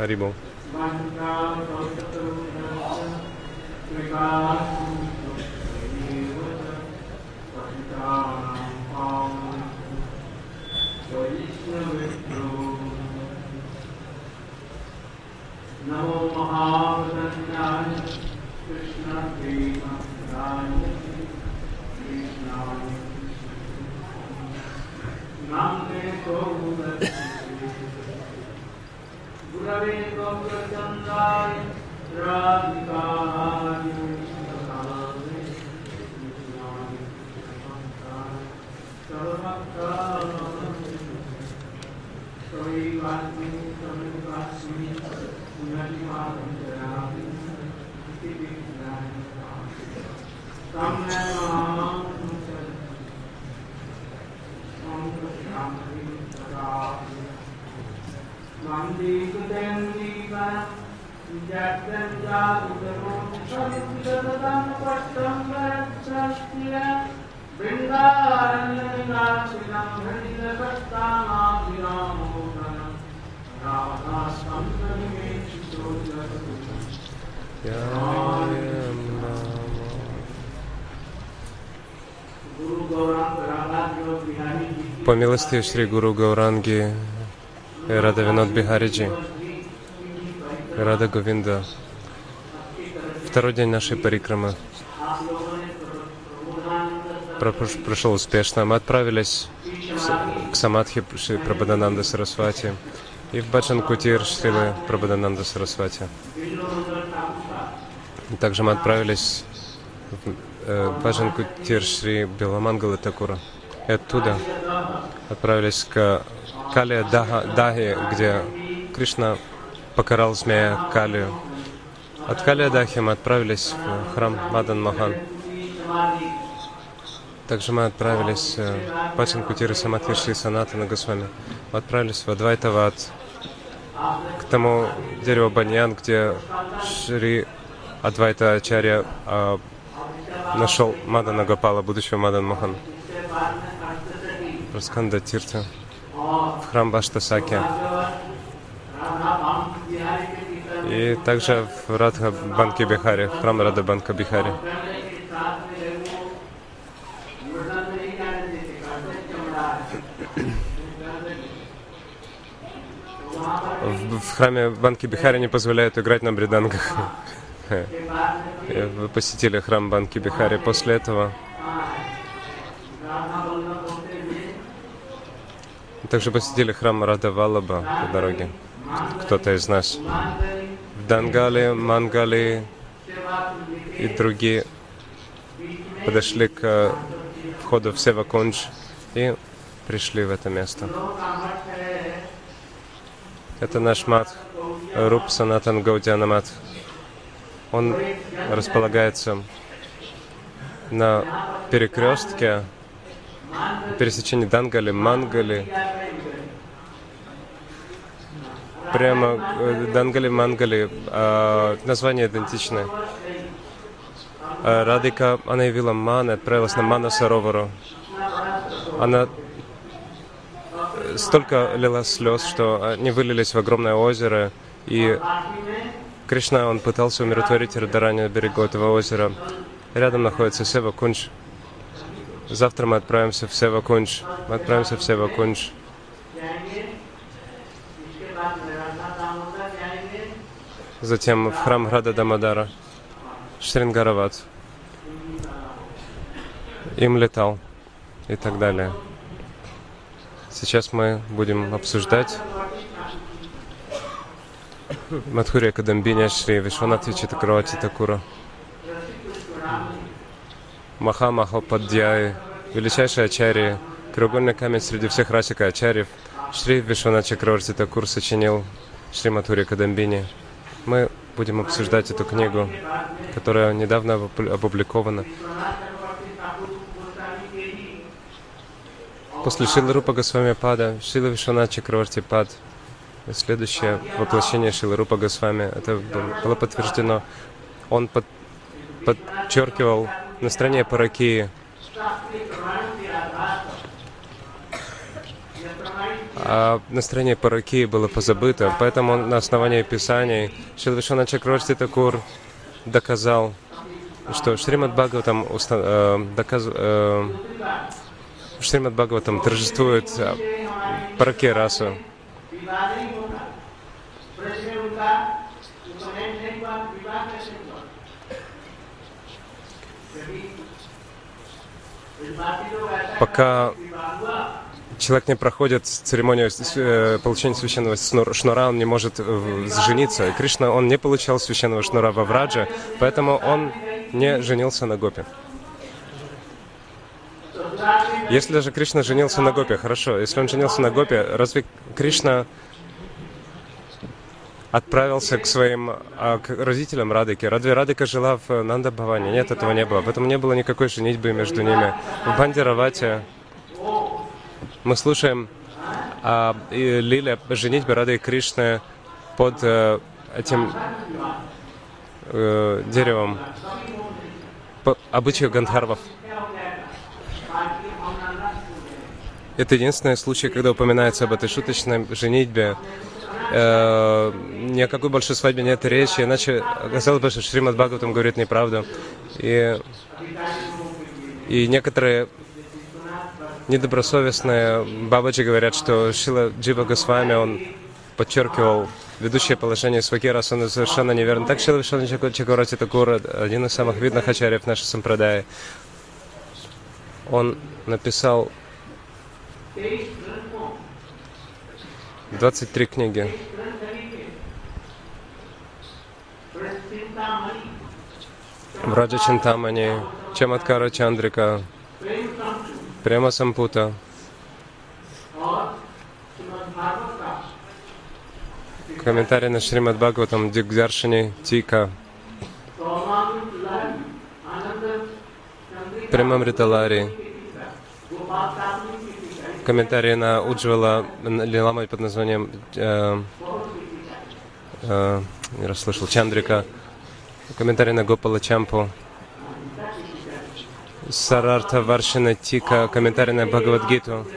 Харибол. По милости Шри Гуру Гауранги и Рада Винод Бихариджи, Рада Говинда, второй день нашей парикрамы прошел успешно. Мы отправились к Самадхи Шри Прабхадананда Сарасвати и в Баджан Кутир Шрилы Прабхадананда Сарасвати. Также мы отправились в Баджан Кутир Шри Биламангалы Такура. И оттуда отправились к Калия Дахи, где Кришна покарал змея Калию. От Калия Дахи мы отправились в храм Мадан Мохан. Также мы отправились в Баджан Кутир и Самадхи Шри Санатана Госвами. Мы отправились в Адвайтават, к тому дереву баньян, где Шри Адвайта Ачарья нашел Мадана Гопала, будущего Мадан Мохан. Расканда Тирта, в храм Баштасаки. И также в Радха Банки Бихари, в храм Рада Банка Бихари. В храме Банки Бихари не позволяют играть на бриданках. Вы посетили храм Банки Бихари. После этого также посетили храм Рада Валлаба по дороге. Кто-то из нас. В Дангали, Мангали и другие подошли к входу в Севакундж и пришли в это место. Это наш мат, Руп Санатан Гаудиана Мат. Он располагается на перекрестке, пересечении Дангали, Мангали. Прямо Дангали, Мангали. Названия идентичны. Радика, она явила Ман и отправилась на Мана Саровару. Она столько лила слез, что они вылились в огромное озеро, и Кришна, он пытался умиротворить Радарани на берегу этого озера. Рядом находится Севакундж. Завтра мы отправимся в Севакундж. Затем в храм Рада Дамодара, Шрингарават, им летал и так далее. Сейчас мы будем обсуждать Мадхурия Кадамбиня Шри Вишванатхи Читакравати Такура. Маха Махападьяи, величайший ачарья, краеугольный камень среди всех расика ачарьев, Шри Вишванат Чакраварти Такур сочинил Шри Мадхурия Кадамбини. Мы будем обсуждать эту книгу, которая недавно опубликована. После Шрилы Рупа Госвами Пада, Шрила Вишванат Чакраварти Пад, следующее воплощение Шрилы Рупа Госвами, это было подтверждено. Он подчеркивал на стране Паракии а настроение паракии было позабыто. Поэтому на основании Писаний Шрила Вишванат Чакраварти Такур доказал, что Шримад Бхагаватам торжествует паракия расу. Пока человек не проходит церемонию получения священного шнура, он не может жениться. И Кришна, он не получал священного шнура во Врадже, поэтому он не женился на гопе. Если даже Кришна женился на гопе, хорошо, если он женился на гопе, разве Кришна отправился к своим к родителям Радыки? Разве Радыка жила в Нанда-Бхаване? Нет, этого не было. Поэтому не было никакой женитьбы между ними. В Банди-Равате мы слушаем о лиле женитьбы Рады и Кришны под этим деревом, по обычаю гандхарвов. Это единственный случай, когда упоминается об этой шуточной женитьбе. Ни о какой большой свадьбе нет речи, иначе оказалось бы, что Шримад Бхагаватам говорит неправду. И некоторые недобросовестные бабаджи говорят, что Шрила Джива Госвами, он подчеркивал ведущее положение Свакираса, он совершенно неверно. Так Шрила Вишванат Чакраварти Такур, один из самых видных ачарьев нашей сампрадаи, он написал 23 книги. Враджа Чинтамани, Чаматкара Чандрика, Према Сампута, комментарий на Шримад Бхагаватам, Дигдаршини, Тика, Премамриталари, комментарий на Уджвала Лиламай под названием не расслышал, Чандрика, комментарий на Гопала Чампу, Сарарта Варшина Тика, комментарий на Бхагавадгиту.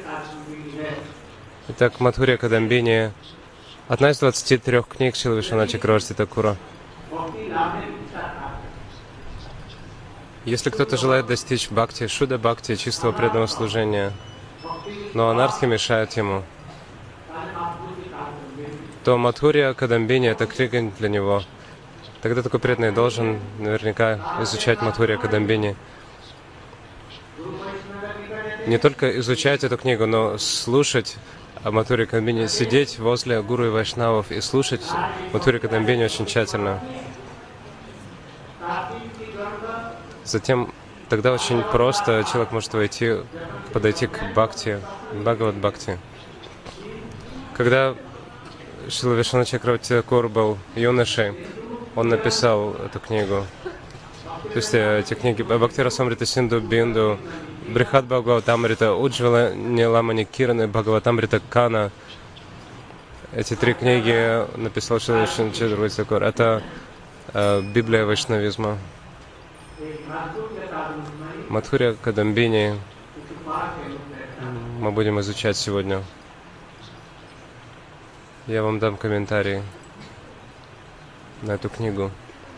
Итак, Мадхурья Кадамбини, одна из 23 книг Шрила Вишванат Чакраварти Такура. Если кто-то желает достичь бхакти, шуда бхакти, чистого преданного служения, но анархи мешают ему, то Мадхурья Кадамбини — это книга для него. Тогда такой преданный должен наверняка изучать Мадхурья Кадамбини. Не только изучать эту книгу, но слушать Мадхурья Кадамбини, сидеть возле гуру и вайшнавов и слушать Мадхурья Кадамбини очень тщательно. Затем тогда очень просто человек может подойти к бхакти, Бхагавад-бхакти. Когда Шрила Вишванат Чакраварти Такур был юношей, он написал эту книгу. То есть эти книги Бхакти Расамрита Синду Бинду, Брихат Бхагаватамрита, Уджвала Ниламани Кирана, Бхагаватамрита Кана. Эти три книги написал Шрила Вишванат Чакраварти Такур. Это Библия вайшнавизма. Мадхурья Кадамбини мы будем изучать сегодня. Я вам дам комментарий на эту книгу.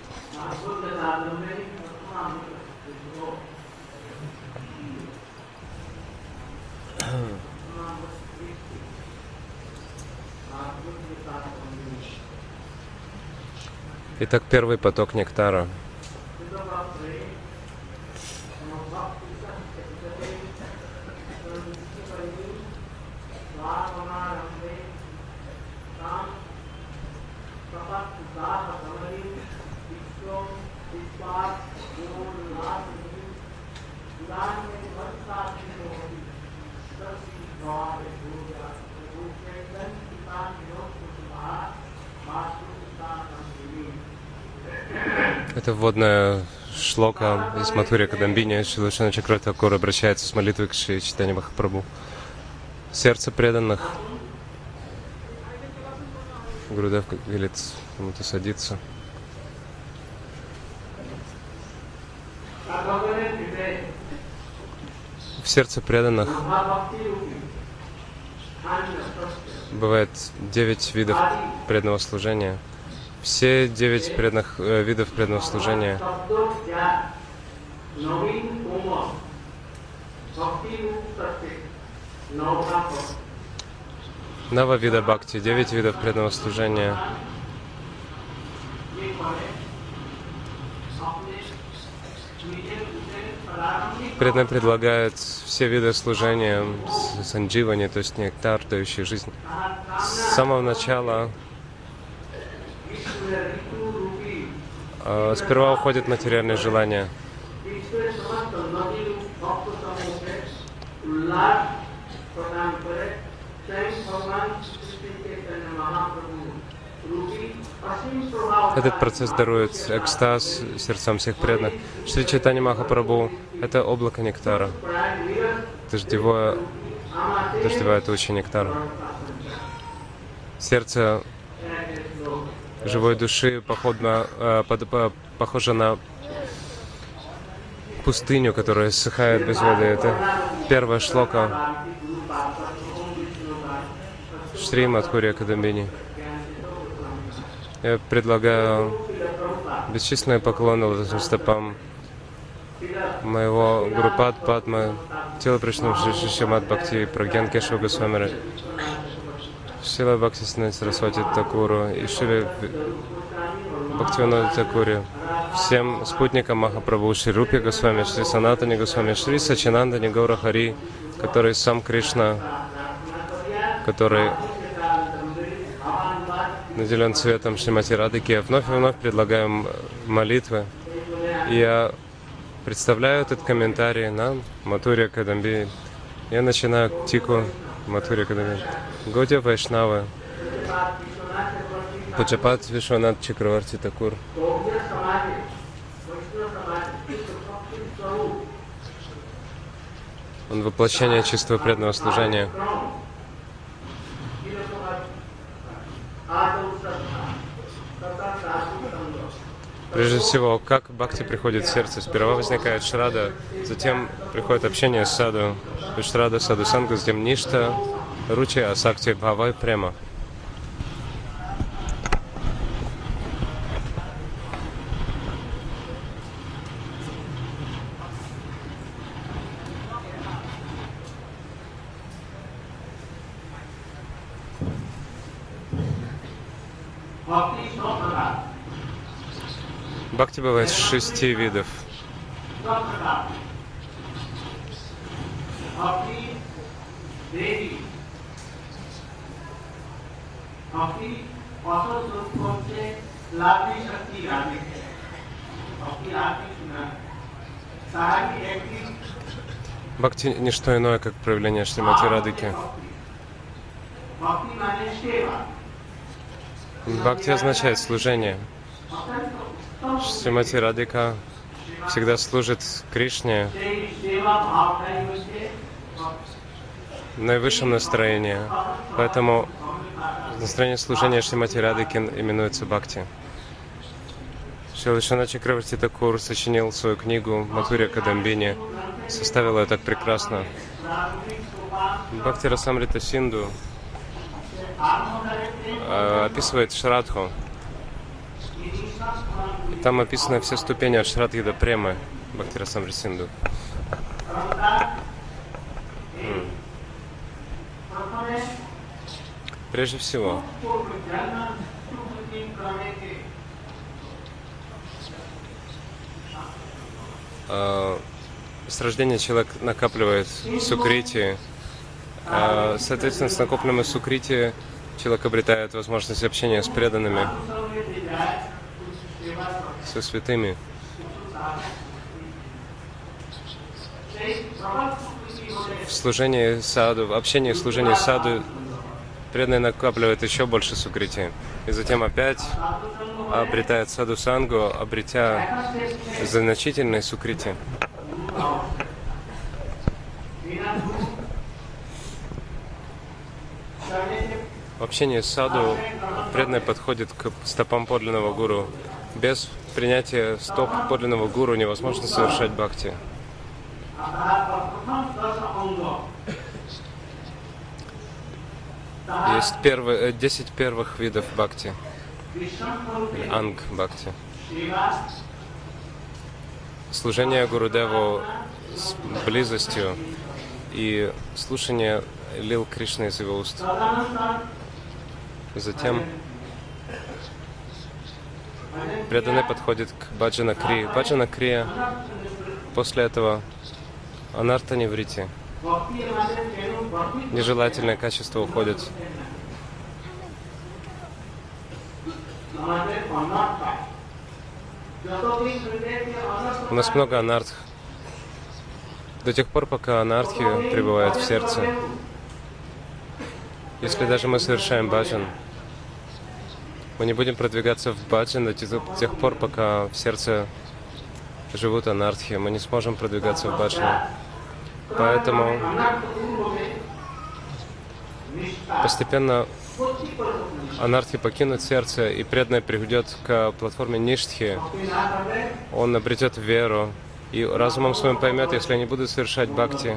Итак, первый поток нектара. Это вводная шлока из Мадхурья Кадамбини. Шрила Вишванат Чакраварти Такур обращается с молитвой к Шри Чайтанья Махапрабху. Сердце преданных. Гурудев велит кому-то садиться. В сердце преданных бывает 9 видов преданного служения. Все 9 видов преданного служения Нава вида бхакти, 9 видов преданного служения. Преданный предлагает все виды служения, сандживани, то есть нектар, дающий жизнь. С самого начала сперва уходит материальное желание. Этот процесс дарует экстаз сердцам всех преданных. Шри Чайтанья Махапрабху — это облако нектара, дождевая туча нектара. Сердце живой души похоже на пустыню, которая иссыхает без воды. Это первая шлока Шри Мадхурья Кадамбини. Я предлагаю бесчисленные поклоны лотосным стопам моего Гуру Падма, телопречного Шри Шримад Бхакти Прагьян Кешава Госвамири, Шрила Бхактисиданта Сарасвати Такуру и Шри Бхактивинода Такури, всем спутникам Махапрабху, Шри Рупи Госвами, Шри Санатани Госвами, Шри Сачинандани Гаура Хари, который сам Кришна, который наделен цветом Шримати Радхики. Я вновь и вновь предлагаем молитвы. И я представляю этот комментарий на Матурья Кадамби. Я начинаю тику Матурья Кадамби. Годя Вайшнавы, Пуджапат Вишванат Чакраварти Такур. Он воплощение чистого преданного служения. Прежде всего, как бхакти приходит в сердце? Сперва возникает шрада, затем приходит общение с саду, шрада, саду санга, затем ништа, ручи, асакти, бхава и према. Бхакти бывает 6 видов. Бхакти — не что иное, как проявление Шримати Радхики. Бхакти означает служение. Шримати Радхика всегда служит Кришне в наивысшем настроении. Поэтому настроение служения Шримати Радхики именуется Бхакти. Шрила Вишванат Чакраварти Такур сочинил свою книгу «Матурья Кадамбини», составил ее так прекрасно. Бхакти Расамрита Синду описывает Шрадху. Там описаны все ступени от Шрадхи до Премы, Бхакти Расамрита Синду. Прежде всего, с рождения человек накапливает сукрити. Соответственно, с накопленным сукрити человек обретает возможность общения с преданными, со святыми. В служении саду, в общении и служении саду преданный накапливает еще больше сукрити. И затем опять обретает саду сангу, обретя значительные сукрити. В общении с саду преданный подходит к стопам подлинного гуру. Без принятия стоп подлинного гуру невозможно совершать бхакти. Есть 10 первых видов бхакти, или анг бхакти. Служение Гурудеву с близостью и слушание лил Кришны из его уст. Затем преданный подходит к баджана крие. Баджана крия, после этого анарта ниврити. Нежелательные качества уходят. У нас много анартх. До тех пор, пока анартхи пребывают в сердце. Если даже мы совершаем баджан, мы не будем продвигаться в баджан до тех пор, пока в сердце живут анартхи. Мы не сможем продвигаться в баджан. Поэтому постепенно анартхи покинут сердце, и преданный придет к платформе ништхи. Он обретет веру и разумом своим поймет, если я не буду совершать бхакти,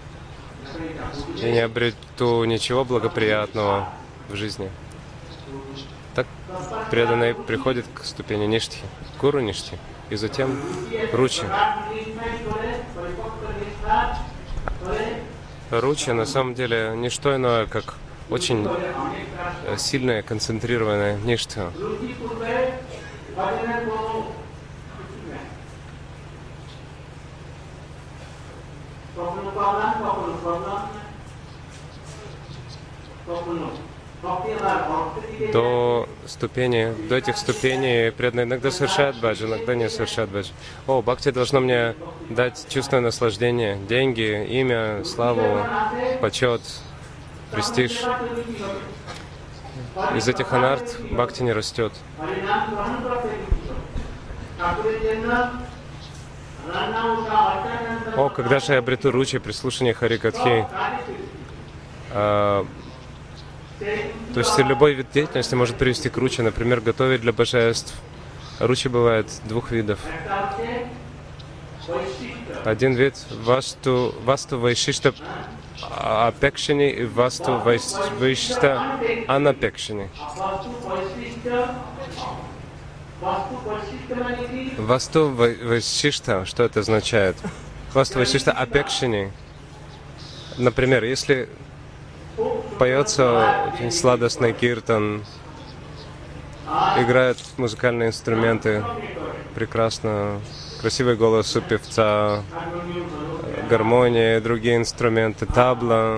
я не обрету ничего благоприятного в жизни. Так преданный приходит к ступени ништхи, гуру ништхи, и затем ручи. Ручи на самом деле не что иное, как очень сильная, концентрированная ништха. До этих ступеней преданный иногда совершает баджан, иногда не совершает баджан. О, бхакти должно мне дать чувственное наслаждение, деньги, имя, славу, почет, престиж. Из этих анарт бхакти не растет. О, когда же я обрету ручи при слушании Харикатхи? То есть любой вид деятельности может привести к ручи. Например, готовить для божеств. Ручи бывает двух видов. Один вид васту вайшишта апекшини и васту вайшишта анапекшини. Васту вайшишта, что это означает? Васту вайшишта апекшини. Например, если поется очень сладостный киртан, играют музыкальные инструменты, прекрасно, красивый голос у певца, гармония, другие инструменты, табла.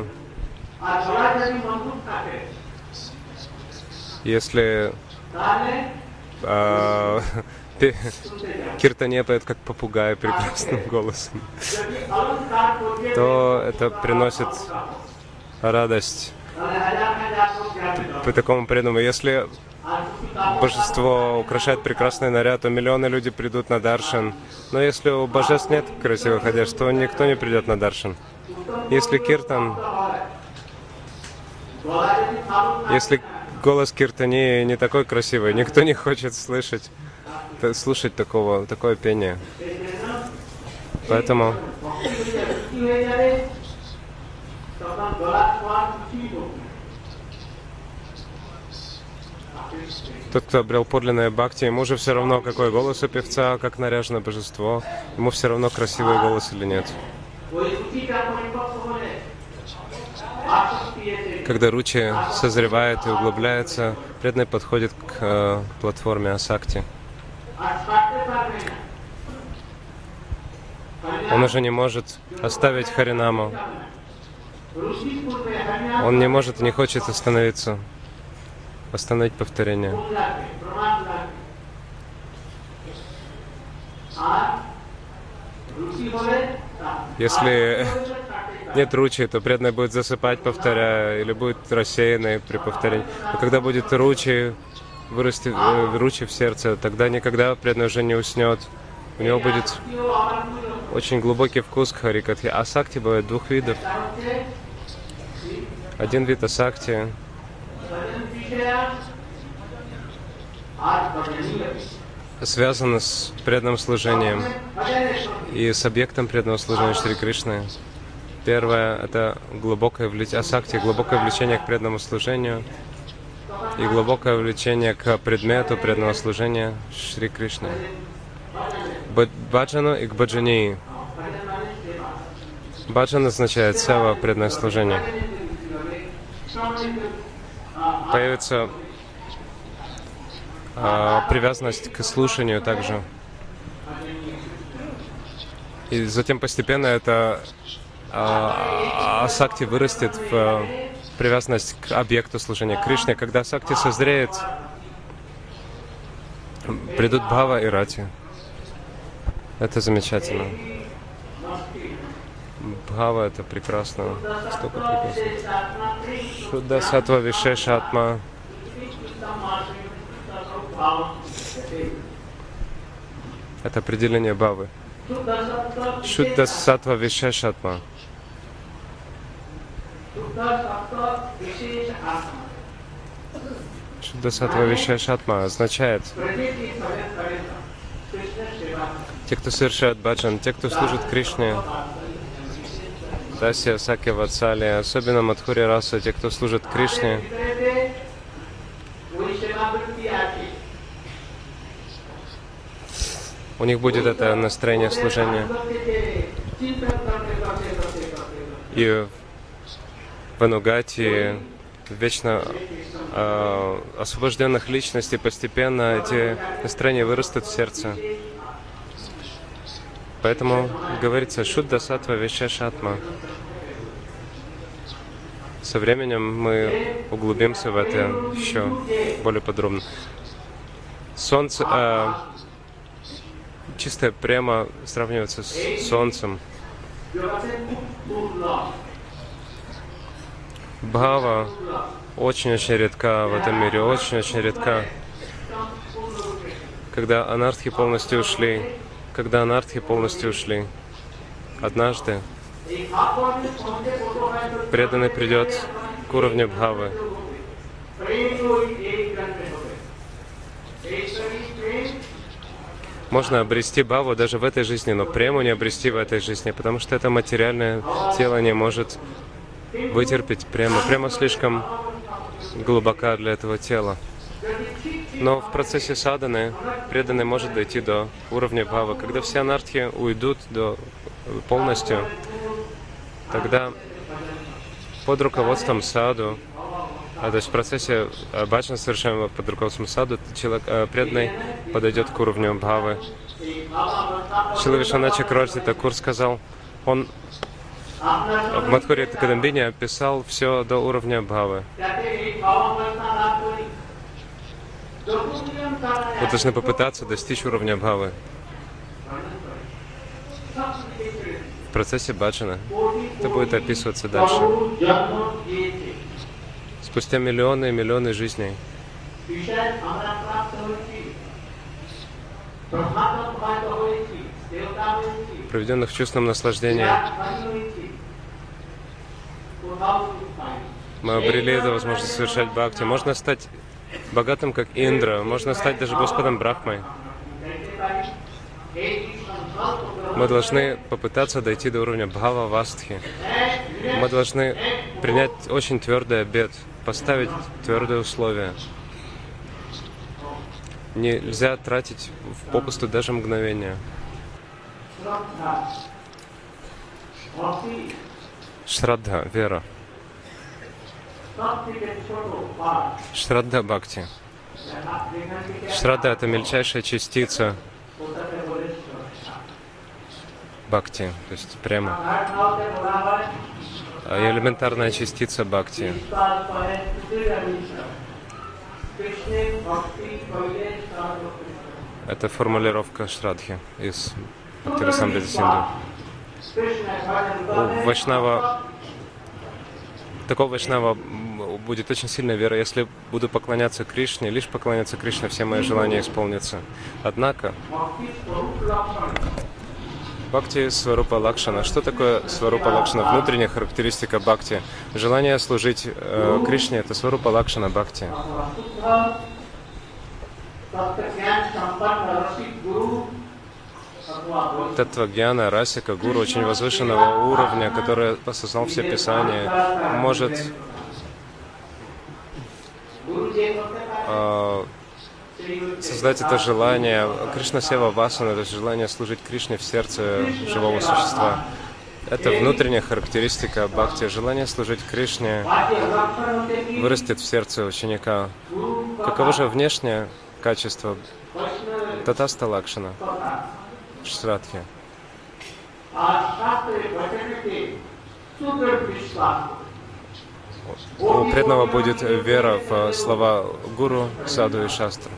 Если киртане поет как попугай прекрасным голосом, то это приносит радость по такому преданному. Если божество украшает прекрасный наряд, то миллионы людей придут на даршан. Но если у божеств нет красивых одежд, то никто не придет на даршан. Если киртан, если голос киртани не такой красивый, никто не хочет слушать такое пение. Поэтому тот, кто обрел подлинное бхакти, ему же все равно, какой голос у певца, как наряжено божество, ему все равно, красивый голос или нет. Когда ручи созревает и углубляется, преданный подходит к платформе асакти. Он уже не может оставить харинаму. Он не может и не хочет остановить повторение. Если нет ручи, то преданный будет засыпать, повторяя, или будет рассеянный при повторении. Но когда будет ручи, вырастет ручи в сердце, тогда никогда преданный уже не уснет. У него будет очень глубокий вкус к Харикатхе. Асакти бывает двух видов. Один вид асакти связан с преданным служением и с объектом преданного служения Шри Кришны. Первое — это глубокое асакти, глубокое влечение к преданному служению и глубокое влечение к предмету преданного служения Шри Кришны. Баджану и к баджании. Баджан означает сева, преданное служение. Появится привязанность к слушанию также. И затем постепенно это асакти вырастет в привязанность к объекту служения Кришне. Когда асакти созреет, придут бхава и рати. Это замечательно. Бхава — это прекрасно. Столько прекрасно. Шудда сатва вишеша атма. Это определение бхавы. Шудда сатва вишеша атма. Шудда сатва вишеша атма означает те, кто совершает баджан, те, кто служит Кришне, Дасья, Сакья, Ватсали, особенно Мадхури Раса, те, кто служит Кришне, у них будет это настроение служения. И в Анугати, вечно освобожденных личностей, постепенно эти настроения вырастут в сердце. Поэтому говорится «Шудда сатва вишеша атма». Со временем мы углубимся в это еще более подробно. Солнце, чистая према сравнивается с солнцем. Бхава очень-очень редка в этом мире, очень-очень редка. Когда анартхи полностью ушли, однажды преданный придет к уровню бхавы. Можно обрести бхаву даже в этой жизни, но прему не обрести в этой жизни, потому что это материальное тело не может вытерпеть прему. Према слишком глубока для этого тела. Но в процессе садханы преданный может дойти до уровня бхавы. Когда все анартхи уйдут полностью, тогда под руководством саду, то есть в процессе баджана, совершаемого под руководством саду, человек преданный подойдет к уровню бхавы. Шрила Вишванатха Чакраварти Такур сказал, он в Мадхури Кадамбине описал все до уровня бхавы. Вы должны попытаться достичь уровня бхавы в процессе баджана. Это будет описываться дальше. Спустя миллионы и миллионы жизней проведенных в чувственном наслаждении, мы обрели эту возможность совершать бхакти. Можно стать богатым, как Индра, можно стать даже Господом Брахмой. Мы должны попытаться дойти до уровня Бхава Вастхи. Мы должны принять очень твердый обет, поставить твердые условия. Нельзя тратить попусту даже мгновение. Шрадха, вера. Шрадха Бхакти. Шрадха — это мельчайшая частица Бхакти, то есть прямо. Элементарная частица Бхакти. Это формулировка Шрадхи из Бхактирасамрита Синду. У Вайшнава, такого Вайшнава будет очень сильная вера. Если буду поклоняться Кришне, лишь поклоняться Кришне, все мои желания исполнятся. Однако, Бхакти Сварупа Лакшана. Что такое Сварупа Лакшана? Внутренняя характеристика Бхакти. Желание служить Кришне — это Сварупа Лакшана Бхакти. Таттва-гьяна, расика, гуру очень возвышенного уровня, который осознал все писания, может создать это желание. Кришна-сева васана, это желание служить Кришне в сердце живого существа. Это внутренняя характеристика бхакти. Желание служить Кришне вырастет в сердце ученика. Каково же внешнее качество татаста лакшана, шрадхи? У преданного будет вера в слова гуру, саду и шастру.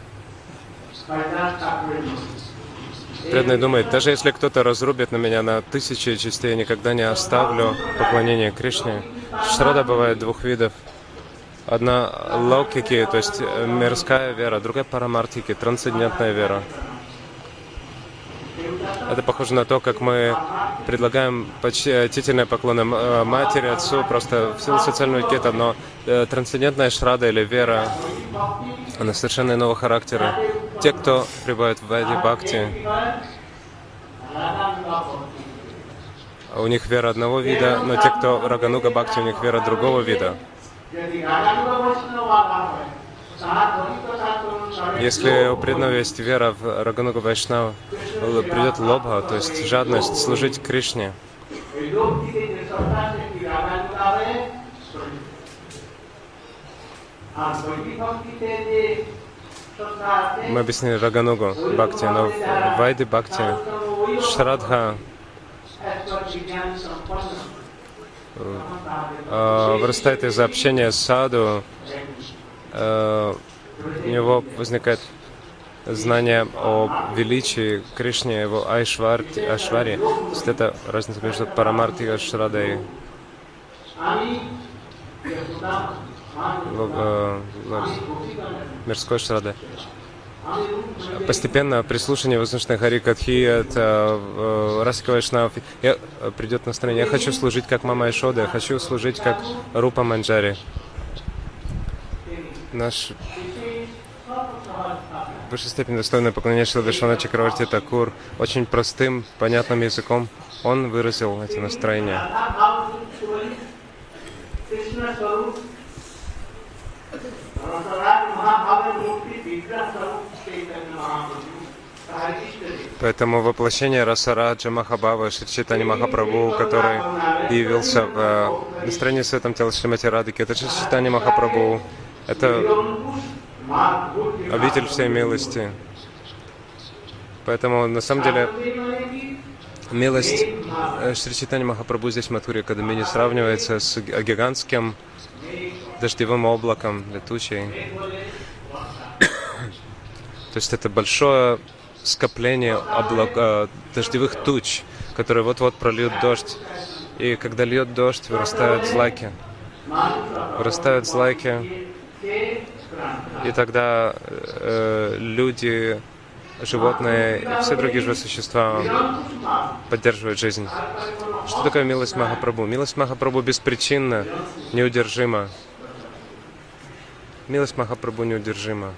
Преданный думает, даже если кто-то разрубит на меня на 1000 частей, я никогда не оставлю поклонение Кришне. Шрада бывает двух видов. Одна лаукики, то есть мирская вера, другая парамартики, трансцендентная вера. Это похоже на то, как мы предлагаем почтительные поклоны матери, отцу, просто в силу социального этикета, но трансцендентная шрада или вера, она совершенно иного характера. Те, кто пребывает в вайди бхакти, у них вера одного вида, но те, кто рагануга бхакти, у них вера другого вида. Если у преданного есть вера в рагануга вайшнава, придет лобха, то есть жадность служить Кришне. Мы объяснили раганугу бхакти, но в вайди бхакти шрадха вырастает из общения с саду, у него возникает знание о величии Кришне, его айшвари. То есть это разница между парамарти и шрадой. Мирской шрадой. Постепенно при слушании воздушной Хари Катхи от Расика Вайшнава придет настроение. Я хочу служить как Мама Ешода, я хочу служить как Рупа Манджари. Наш в высшей степени достойное поклонение Шрила Вишванатха Чакраварти Такур очень простым, понятным языком он выразил эти настроения. Поэтому воплощение Расараджа Махабхавы Шри Чайтанья Махапрабху, который явился в настроении Светом тела Шримати Радхики, это Шри Чайтанья Махапрабху, это обитель всей милости. Поэтому, на самом деле, милость Шри Чайтанья Махапрабху здесь в Матхуре Кадамбини сравнивается с гигантским дождевым облаком, летучей. То есть это большое скопление дождевых туч, которые вот-вот прольют дождь. И когда льет дождь, вырастают злаки. Вырастают злаки. И тогда люди, животные и все другие живые существа поддерживают жизнь. Что такое милость Махапрабху? Милость Махапрабху беспричинна, неудержима. Милость Махапрабху неудержима.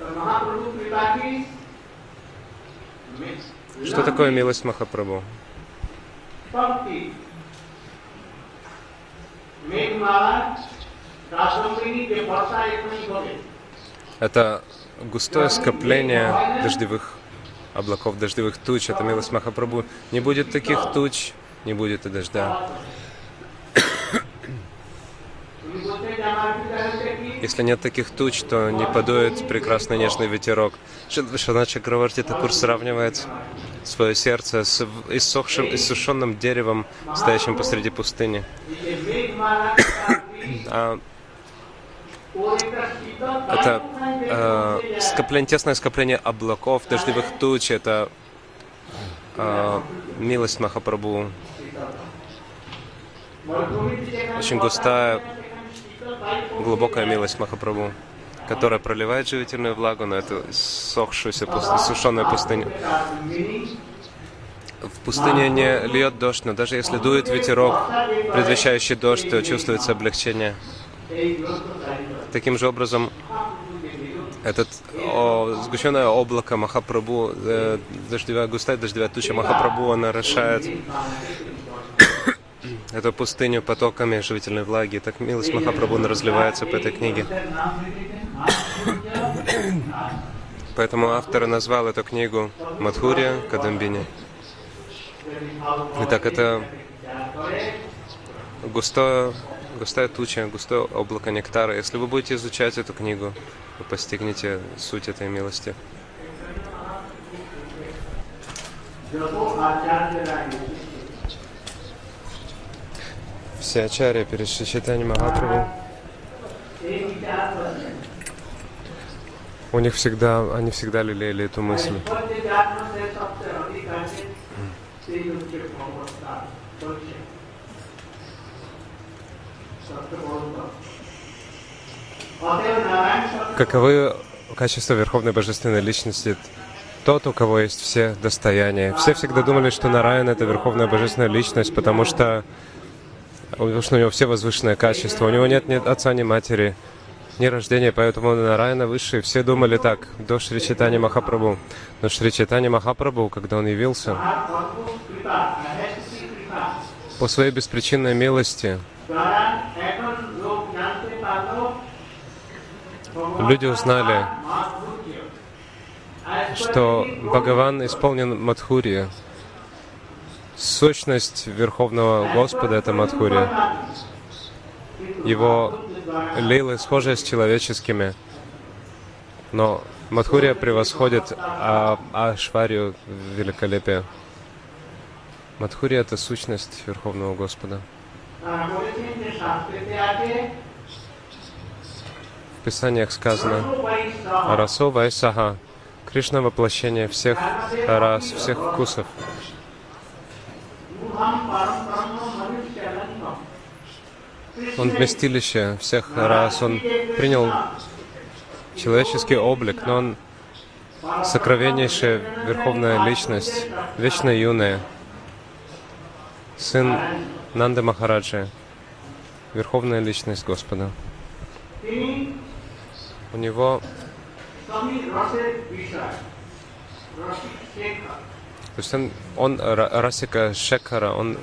Что такое милость Махапрабху? Это густое скопление дождевых облаков, дождевых туч. Это милость Махапрабху. Не будет таких туч, не будет и дождя. Если нет таких туч, то не подует прекрасный нежный ветерок. Вишванатха Чакраварти Такур сравнивает свое сердце с иссушенным деревом, стоящим посреди пустыни. Это тесное скопление облаков, дождевых туч, это милость Махапрабху. Очень густая, глубокая милость Махапрабху, которая проливает живительную влагу на эту иссохшуюся, иссушенную пустыню. В пустыне не льет дождь, но даже если дует ветерок, предвещающий дождь, то чувствуется облегчение. Таким же образом, Этот сгущенное облако Махапрабху, густая дождевая туча Махапрабху, она орошает эту пустыню потоками живительной влаги. Так милость Махапрабху разливается по этой книге. Поэтому автор назвал эту книгу Мадхурья Кадамбини. Итак, это густая туча, густое облако нектара. Если вы будете изучать эту книгу, вы постигнете суть этой милости. Все ачарьи перед Шри Чайтанья Махапрабху, они всегда лелеяли эту мысль. Каковы качества Верховной Божественной Личности? Тот, у кого есть все достояния. Все всегда думали, что Нараян — это Верховная Божественная Личность, потому что у него все возвышенные качества. У него нет ни отца, ни матери, ни рождения, поэтому Нараяна высший. Все думали так, до Шри Чайтанья Махапрабху. Но Шри Чайтанья Махапрабху, когда он явился, по своей беспричинной милости, люди узнали, что Бхагаван исполнен Мадхурья. Сущность Верховного Господа — это Мадхурья. Его лилы схожи с человеческими, но Мадхурья превосходит Ашварью в великолепии. Мадхурья — это сущность Верховного Господа. В Писаниях сказано «Расо Вайсаха» — Кришна — воплощение всех рас, всех вкусов. Он вместилище всех рас, он принял человеческий облик, но он сокровеннейшая Верховная Личность, вечно юная, сын Нанды Махараджи, Верховная Личность Господа. У него то есть он Расика Шекхара, он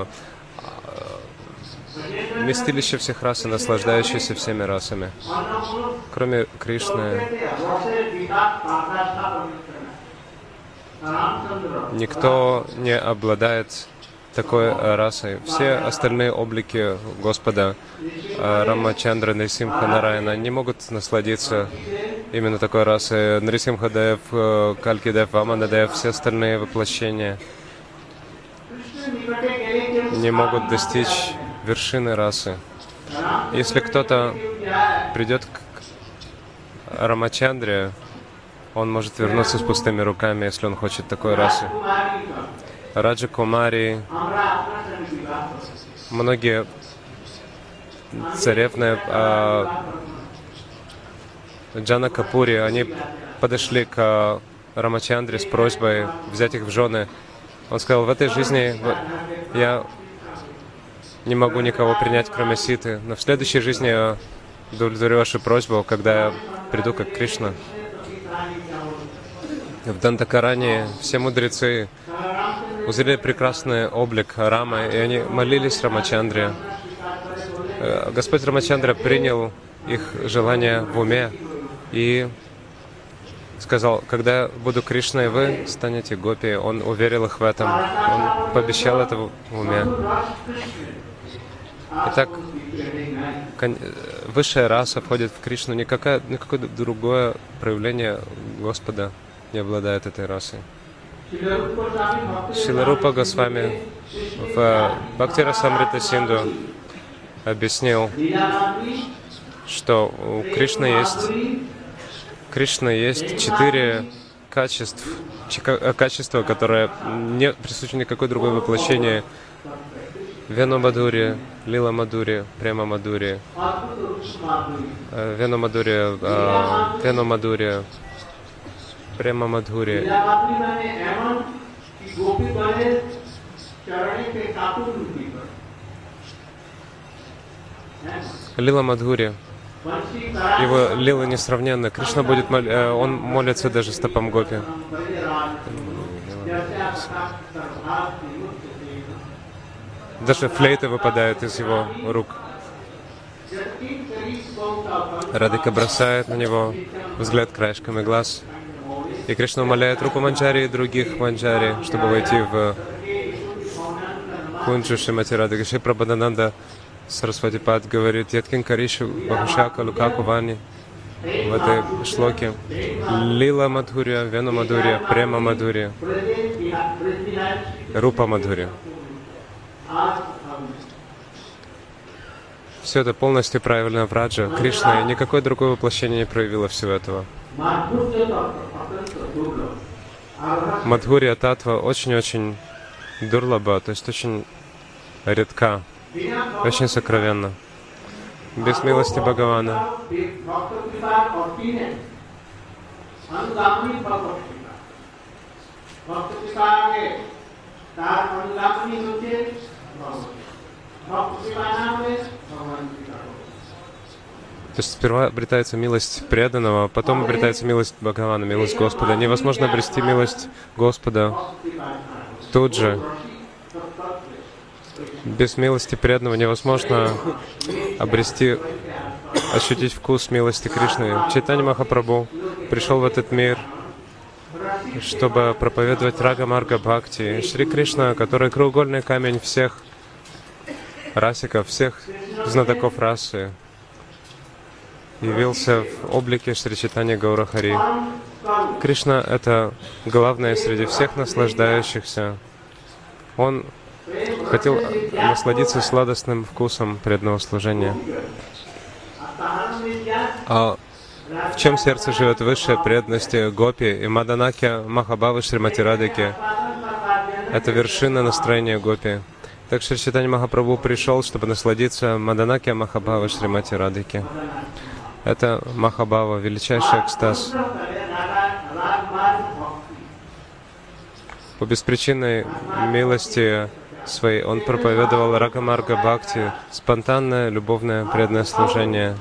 вместилище всех рас и наслаждающийся всеми расами. Кроме Кришны, никто не обладает такой расой. Все остальные облики Господа, Рамачандра, Нарисимха, Нараяна, не могут насладиться именно такой расой. Нарисимхадев, Калькидев, Ваманадев, все остальные воплощения не могут достичь вершины расы. Если кто-то придет к Рамачандре, он может вернуться с пустыми руками, если он хочет такой расы. Раджа Кумари, многие царевны, Джана Капури, они подошли к Рамачандре с просьбой взять их в жены. Он сказал: в этой жизни я не могу никого принять, кроме Ситы, но в следующей жизни я удовлетворю вашу просьбу, когда я приду как Кришна. В Дантакаране все мудрецы узрели прекрасный облик Рамы, и они молились Рамачандре. Господь Рамачандра принял их желание в уме и сказал: когда я буду Кришной, вы станете гопи. Он уверил их в этом. Он пообещал это в уме. Итак, высшая раса входит в Кришну. Никакое другое проявление Господа не обладает этой расой. Шрила Рупа Госвами в Бхакти Расамрита Синду объяснил, что у Кришны есть 4 качества, которые не присущи никакой другой воплощении. Вену Мадхурья, Лила Мадхурья, Према Мадхурья, Вену Мадхурья, Према Мадхурья. Лила Мадхурья Его лила несравненно. Кришна будет он молится даже стопам гопи. Даже флейта выпадает из его рук. Радхика бросает на него взгляд краешками глаз. И Кришна умоляет руку Манджари и других Манджари, чтобы войти в кунджу Шримати Радхики. Шри Прабхадананда Сарасвати Пад говорит: Яткин Каришу Бахушака Лукаку Вани в этой шлоке. Лила Мадхурия, Вену Мадхурия, Према Мадхурия, Рупа Мадхурия. Все это полностью правильно в Раджа. Кришна и никакое другое воплощение не проявило всего этого. Мадхурия Татва очень-очень дурлаба, то есть очень редка, очень сокровенна. Без милости Бхагавана. То есть сперва обретается милость преданного, потом обретается милость Бхагавана, милость Господа. Невозможно обрести милость Господа тут же. Без милости преданного невозможно ощутить вкус милости Кришны. Чайтанья Махапрабху пришел в этот мир, чтобы проповедовать Рага Марга Бхакти. Шри Кришна, который краеугольный камень всех расиков, всех знатоков расы, явился в облике Шри Чайтаньи Гаура Хари. Кришна — это главное среди всех наслаждающихся. Он хотел насладиться сладостным вкусом преданного служения. А в чем сердце живет высшая преданность Гопи и Маданаки Махабхавы Шримати Радхики? Это вершина настроения Гопи. Так Шри Чайтанья Махапрабху пришел, чтобы насладиться Маданаки Махабхавы Шримати Радхики. Это Махабхава, величайший экстаз. По беспричинной милости своей он проповедовал Рага Марга Бхакти, спонтанное, любовное, преданное служение.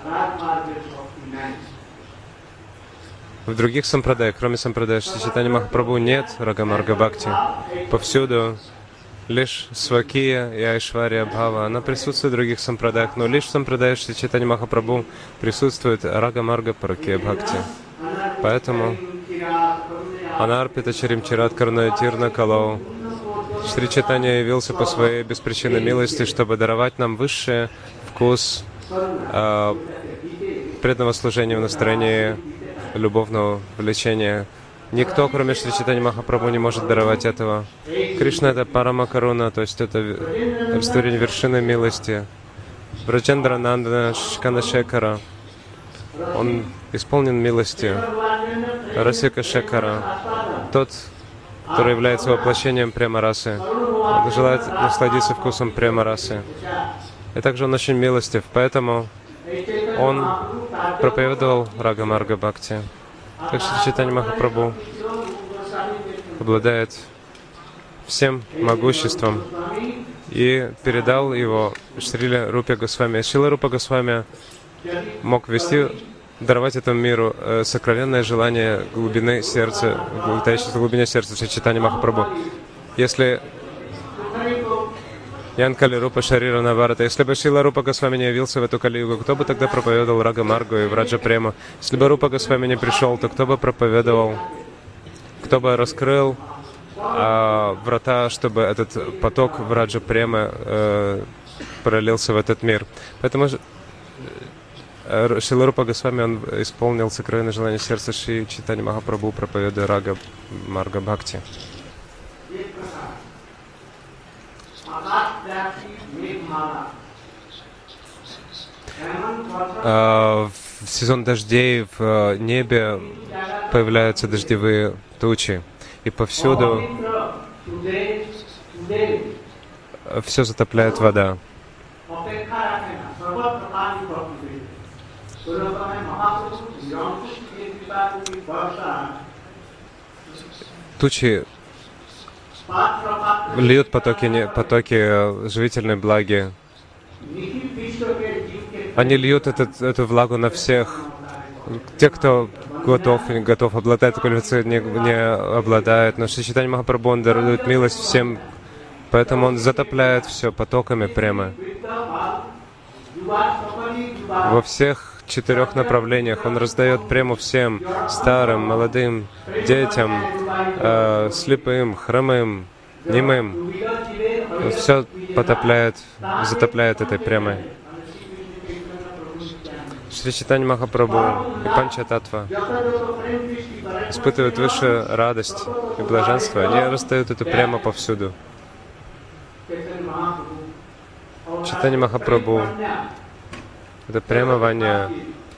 В других сампрадаях, кроме сампрадая Шри Чайтаньи Махапрабху, нет Рага Марга Бхакти. Повсюду лишь Свакия и Айшвария Бхава. Она присутствует в других сампрадаях, но лишь в сампрадае Шри Чайтаньи Махапрабху присутствует Рага Марга Паракия Бхакти. Поэтому Анарпита Чарим Чират Карнатирна Калау. Шри Чайтанья явился по своей беспричинной милости, чтобы даровать нам высший вкус преданного служения в настроении любовного влечения. Никто, кроме Шри Чайтаньи Махапрабху, не может даровать этого. Кришна — это Парамакаруна, то есть это олицетворение вершины милости. Браджендра Нандана Шкана-Шекара. Он исполнен милости. Расика Шекара. Тот, который является воплощением према-расы. Он желает насладиться вкусом према-расы. И также он очень милостив, поэтому он проповедовал Рага Марга Бхакти. Так что Чайтанья Махапрабху обладает всем могуществом и передал его Шриле Рупе Госвами. Шрила Рупа Госвами мог даровать этому миру сокровенное желание глубины сердца, витающее в глубине сердца Шри Чайтаньи Махапрабху. Если Янкали Рупа Шарира Наварата. Если бы Шрила Рупа Госвами не явился в эту Кали-югу, кто бы тогда проповедовал Рага Маргу и Враджа Прему? Если бы Рупа Госвами не пришел, то кто бы проповедовал, кто бы раскрыл врата, чтобы этот поток Враджа Премы пролился в этот мир? Поэтому Шрила Рупа Госвами, он исполнил сокровенное желание сердца Шри Чайтаньи Махапрабху, проповедуя Рага Марга Бхакти. В сезон дождей в небе появляются дождевые тучи, и повсюду все затопляет вода. Тучи льют потоки живительной влаги Они льют эту влагу на всех. Те, кто готов и не готов, обладает квалификацией, не обладает. Но Шри Чайтанья Махапрабху, он дарует милость всем, поэтому он затопляет все потоками прямо. Во всех 4 направлениях он раздает прему всем, старым, молодым, детям, слепым, хромым, немым. Он все потопляет, затопляет этой премой. Шри Чайтанья Махапрабху и Панчататтва испытывают высшую радость и блаженство. Они раздают эту прему повсюду. Чайтанья Махапрабху — это према Ваня,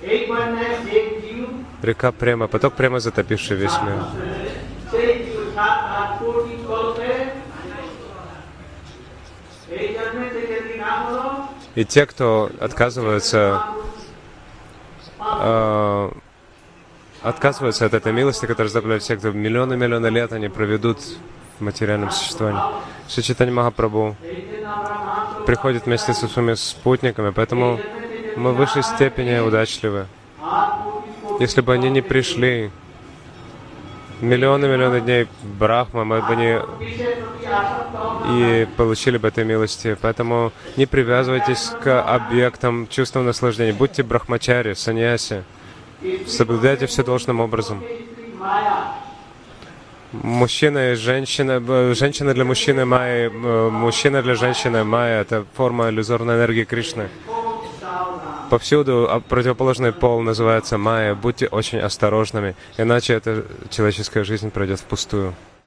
река према, поток према, затопивший весь мир. И те, кто отказываются от этой милости, которая заставляет всех, кто миллионы лет они проведут в материальном существовании. Шри Чайтанья Махапрабху приходит вместе со своими спутниками, поэтому мы в высшей степени удачливы. Если бы они не пришли, миллионы дней Брахма, мы бы не и получили бы этой милости. Поэтому не привязывайтесь к объектам чувственного наслаждения. Будьте брахмачари, саньяси. Соблюдайте все должным образом. Мужчина и женщина, женщина для мужчины майя, мужчина для женщины майя — это форма иллюзорной энергии Кришны. Повсюду противоположный пол называется майя. Будьте очень осторожными, иначе эта человеческая жизнь пройдет впустую.